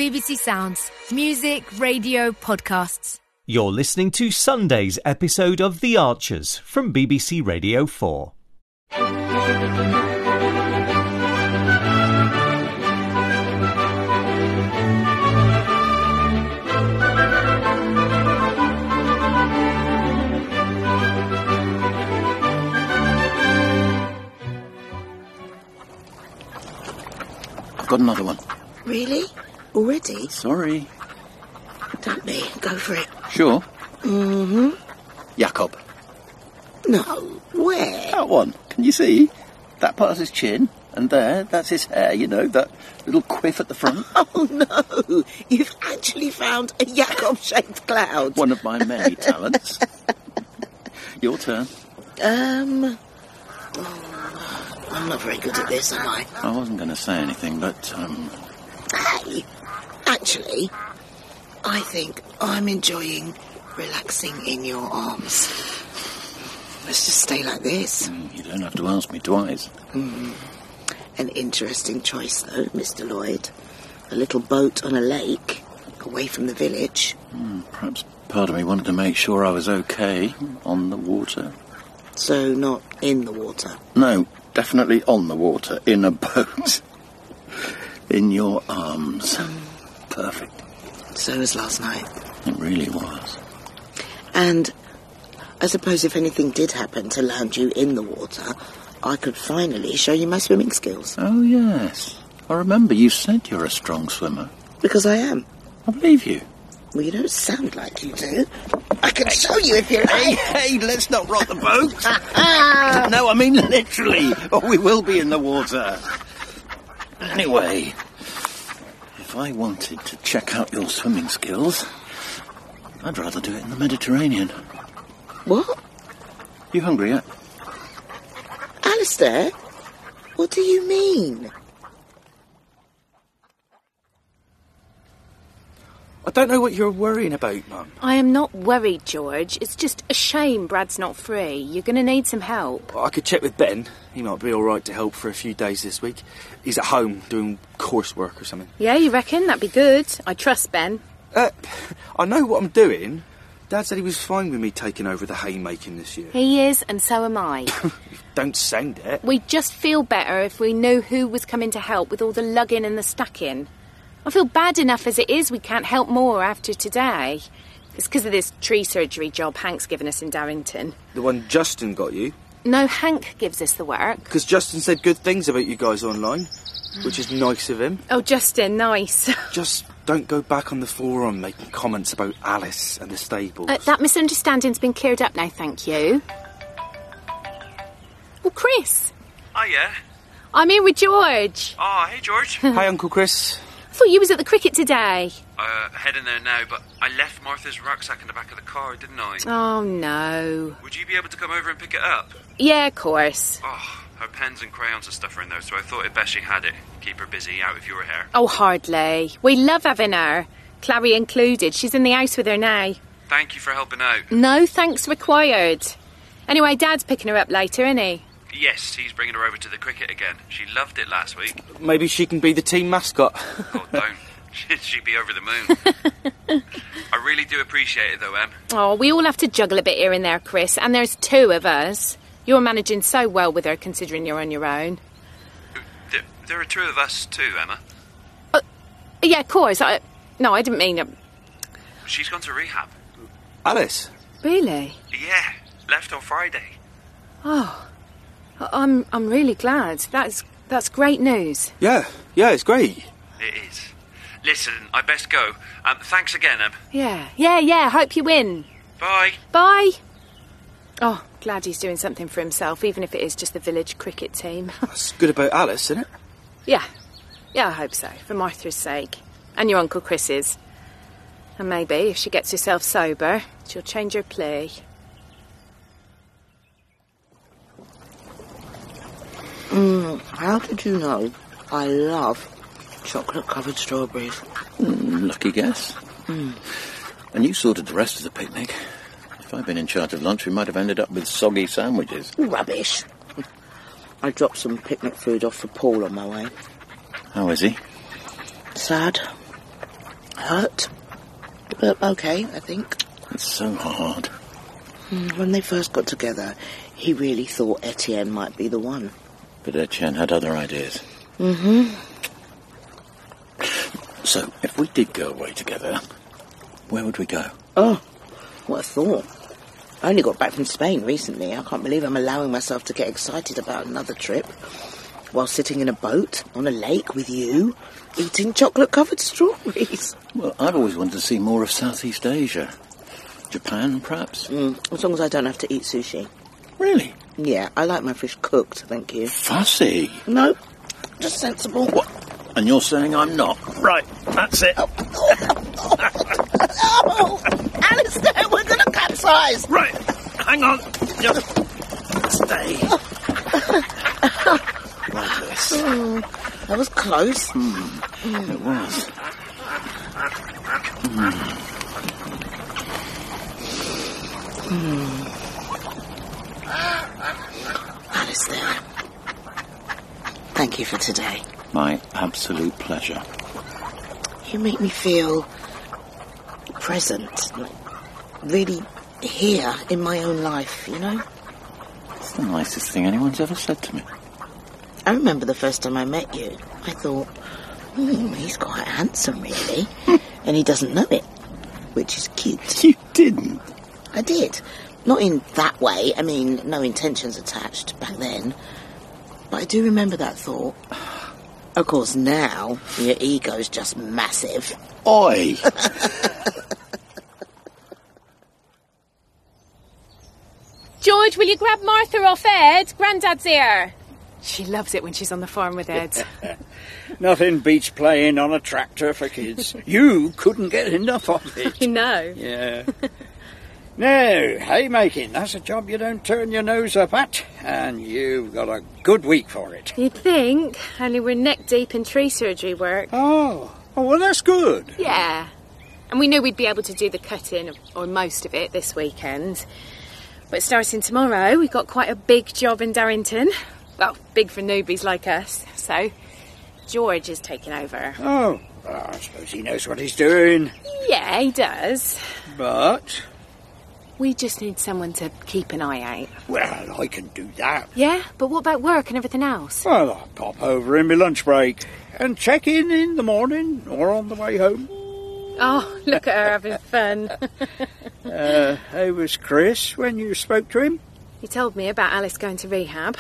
BBC Sounds. Music, radio, podcasts. You're listening to Sunday's episode of The Archers from BBC Radio 4. I've got another one. Really? Already? Sorry. Don't be. Go for it. Sure? Mm-hmm. Jakob. No. Where? That one. Can you see? That part's his chin. And there, that's his hair, you know, that little quiff at the front. Oh, no. You've actually found a Jakob-shaped cloud. One of my many talents. Your turn. I'm not very good at this, am I? I wasn't going to say anything, but, Hey, actually, I think I'm enjoying relaxing in your arms. Let's just stay like this. You don't have to ask me twice. An interesting choice, though, Mr. Lloyd. A little boat on a lake, away from the village. Perhaps part of me wanted to make sure I was okay on the water. So not in the water? No, definitely on the water, in a boat. In your arms. Perfect. So was last night. It really was. And I suppose if anything did happen to land you in the water, I could finally show you my swimming skills. Oh, yes. I remember you said you're a strong swimmer. Because I am. I believe you. Well, you don't sound like you do. I can show you if you like. Hey, let's not rock the boat. No, I mean literally. Or we will be in the water. Anyway, if I wanted to check out your swimming skills, I'd rather do it in the Mediterranean. What? You hungry yet? Alistair? What do you mean? I don't know what you're worrying about, Mum. I am not worried, George. It's just a shame Brad's not free. You're going to need some help. I could check with Ben. He might be all right to help for a few days this week. He's at home doing coursework or something. Yeah, you reckon? That'd be good. I trust Ben. I know what I'm doing. Dad said he was fine with me taking over the haymaking this year. He is, and so am I. Don't sound it. We'd just feel better if we knew who was coming to help with all the lugging and the stacking. I feel bad enough as it is we can't help more after today. It's because of this tree surgery job Hank's given us in Darrington. The one Justin got you? No, Hank gives us the work. Because Justin said good things about you guys online, which is nice of him. Oh, Justin, nice. Just don't go back on the forum making comments about Alice and the stables. That misunderstanding's been cleared up now, thank you. Oh, Chris. Oh, yeah? I'm here with George. Oh, hey, George. Hi, Uncle Chris. I thought you was at the cricket today. Heading there now, but I left Martha's rucksack in the back of the car, didn't I? Oh, no. Would you be able to come over and pick it up? Yeah, of course. Oh, her pens and crayons and stuff are in there, so I thought it best she had it. Keep her busy out of your hair. Oh, hardly. We love having her. Clary included. She's in the house with her now. Thank you for helping out. No thanks required. Anyway, Dad's picking her up later, isn't he? Yes, he's bringing her over to the cricket again. She loved it last week. Maybe she can be the team mascot. Oh, don't. She'd be over the moon. I really do appreciate it, though, Em. Oh, we all have to juggle a bit here and there, Chris, and there's two of us. You're managing so well with her, considering you're on your own. There are two of us, too, Emma. Yeah, of course. No, I didn't mean... She's gone to rehab. Alice? Really? Yeah, left on Friday. Oh, I'm really glad. That's great news. Yeah, it's great. It is. Listen, I best go. Thanks again, Em. Yeah. Hope you win. Bye. Bye. Oh, glad he's doing something for himself, even if it is just the village cricket team. That's good about Alice, isn't it? Yeah, I hope so, for Martha's sake. And your Uncle Chris's. And maybe, if she gets herself sober, she'll change her plea. How did you know I love chocolate-covered strawberries? Lucky guess. And you sorted the rest of the picnic. If I'd been in charge of lunch, we might have ended up with soggy sandwiches. Rubbish. I dropped some picnic food off for Paul on my way. How is he? Sad. Hurt, but okay, I think. It's so hard. When they first got together, he really thought Etienne might be the one. But Etienne had other ideas. Mm-hmm. So, if we did go away together, where would we go? Oh, what a thought. I only got back from Spain recently. I can't believe I'm allowing myself to get excited about another trip while sitting in a boat on a lake with you, eating chocolate-covered strawberries. Well, I've always wanted to see more of Southeast Asia. Japan, perhaps? As long as I don't have to eat sushi. Really? Yeah, I like my fish cooked, thank you. Fussy? No, just sensible. What? And you're saying I'm not? Right, that's it. Oh, Alistair, we're going to capsize. Right, hang on. Just stay. Like this. That was close. It was. Alistair, thank you for today. My absolute pleasure. You make me feel present, like really here in my own life, you know? It's the nicest thing anyone's ever said to me. I remember the first time I met you, I thought, he's quite handsome, really. And he doesn't know it, which is cute. You didn't? I did. Not in that way. I mean, no intentions attached back then. But I do remember that thought. Of course, now, your ego's just massive. Oi! George, will you grab Martha off Ed? Grandad's here. She loves it when she's on the farm with Ed. Nothing beats playing on a tractor for kids. You couldn't get enough of it. You know. Yeah. No, haymaking, that's a job you don't turn your nose up at, and you've got a good week for it. You'd think, only we're neck deep in tree surgery work. Oh, well, that's good. Yeah. And we knew we'd be able to do the cutting, or most of it, this weekend. But starting tomorrow, we've got quite a big job in Darrington. Well, big for newbies like us. So, George is taking over. Oh, well, I suppose he knows what he's doing. Yeah, he does. But... we just need someone to keep an eye out. well, I can do that. Yeah? But what about work and everything else? Well, I'll pop over in my lunch break and check in the morning or on the way home. Oh, look at her having fun. How was Chris when you spoke to him? He told me about Alice going to rehab.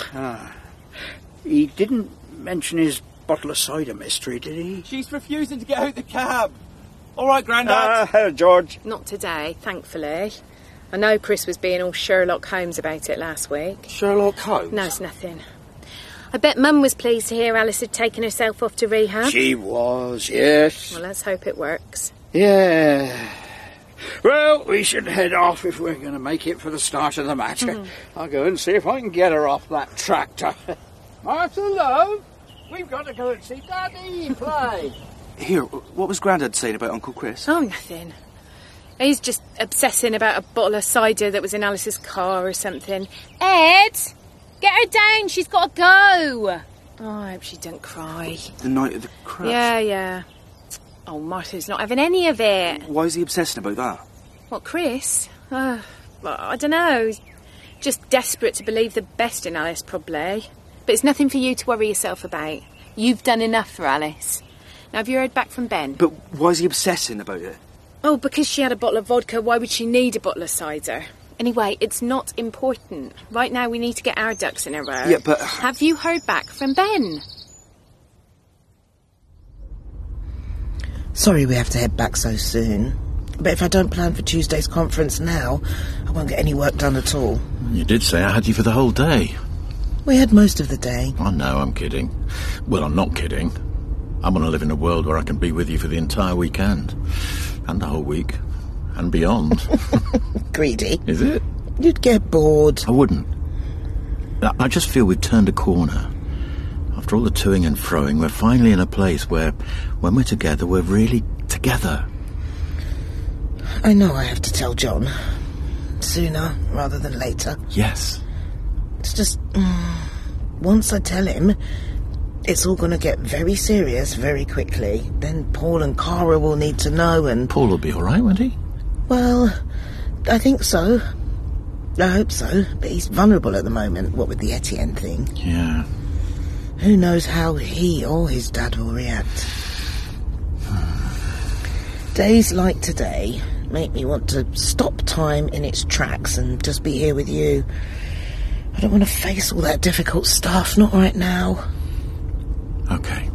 He didn't mention his bottle of cider mystery, did he? She's refusing to get out the cab. All right, Grandad. George. Not today, thankfully. I know Chris was being all Sherlock Holmes about it last week. Sherlock Holmes? No, it's nothing. I bet Mum was pleased to hear Alice had taken herself off to rehab. She was, yes. Well, let's hope it works. Yeah. Well, we should head off if we're going to make it for the start of the match. I'll go and see if I can get her off that tractor. Martha, love, we've got to go and see Daddy play. Here, what was Grandad saying about Uncle Chris? Oh, nothing. He's just obsessing about a bottle of cider that was in Alice's car or something. Ed! Get her down, she's got to go! Oh, I hope she don't cry. The night of the crash? Yeah. Oh, Martha's not having any of it. Why is he obsessing about that? What, Chris? Well, I don't know. He's just desperate to believe the best in Alice, probably. But it's nothing for you to worry yourself about. You've done enough for Alice. Now, have you heard back from Ben? But why is he obsessing about it? Oh, because she had a bottle of vodka, why would she need a bottle of cider? Anyway, it's not important. Right now, we need to get our ducks in a row. Yeah, but... have you heard back from Ben? Sorry we have to head back so soon. But if I don't plan for Tuesday's conference now, I won't get any work done at all. You did say I had you for the whole day. We had most of the day. I know, I'm kidding. Well, I'm not kidding. I want to live in a world where I can be with you for the entire weekend. And the whole week. And beyond. Greedy. Is it? You'd get bored. I wouldn't. I just feel we've turned a corner. After all the toing and froing, we're finally in a place where, when we're together, we're really together. I know I have to tell John. Sooner rather than later. Yes. It's just... once I tell him, It's all going to get very serious very quickly. Then Paul and Cara will need to know and... Paul will be all right, won't he? Well, I think so. I hope so. But he's vulnerable at the moment, what with the Etienne thing. Yeah. Who knows how he or his dad will react. Days like today make me want to stop time in its tracks and just be here with you. I don't want to face all that difficult stuff, not right now. Okay.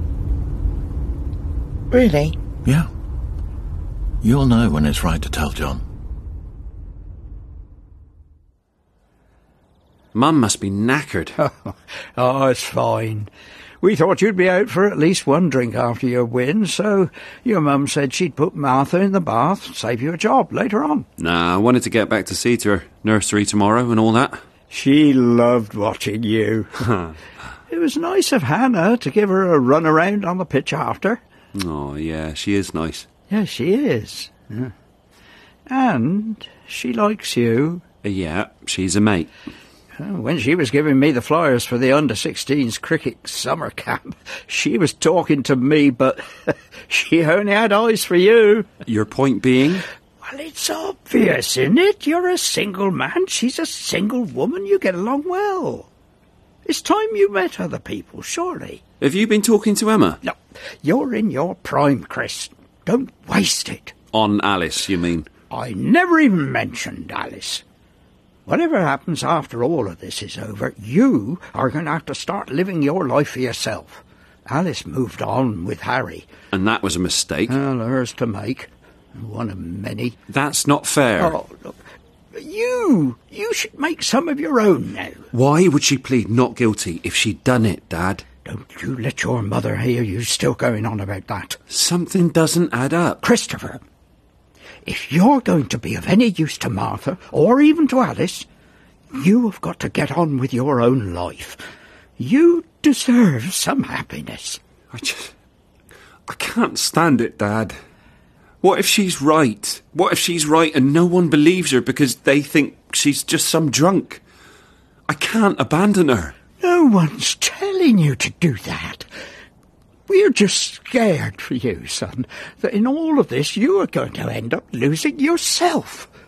Really? Yeah. You'll know when it's right to tell John. Mum must be knackered. Oh, it's fine. We thought you'd be out for at least one drink after your win, so your mum said she'd put Martha in the bath, save you a job later on. Nah, I wanted to get back to see to her nursery tomorrow and all that. She loved watching you. It was nice of Hannah to give her a run around on the pitch after. Oh, yeah, she is nice. Yeah, she is. Yeah. And she likes you. Yeah, she's a mate. When she was giving me the flyers for the under-16s cricket summer camp, she was talking to me, but she only had eyes for you. Your point being? Well, it's obvious, isn't it? You're a single man, she's a single woman, you get along well. It's time you met other people, surely. Have you been talking to Emma? No, you're in your prime, Chris. Don't waste it. On Alice, you mean? I never even mentioned Alice. Whatever happens after all of this is over, you are going to have to start living your life for yourself. Alice moved on with Harry. And that was a mistake. Well, hers to make. One of many. That's not fair. Oh, look. You should make some of your own now. Why would she plead not guilty if she'd done it, Dad? Don't you let your mother hear you still going on about that. Something doesn't add up. Christopher, if you're going to be of any use to Martha, or even to Alice, you have got to get on with your own life. You deserve some happiness. I can't stand it, Dad. What if she's right? What if she's right and no one believes her because they think she's just some drunk? I can't abandon her. No one's telling you to do that. We're just scared for you, son, that in all of this you are going to end up losing yourself.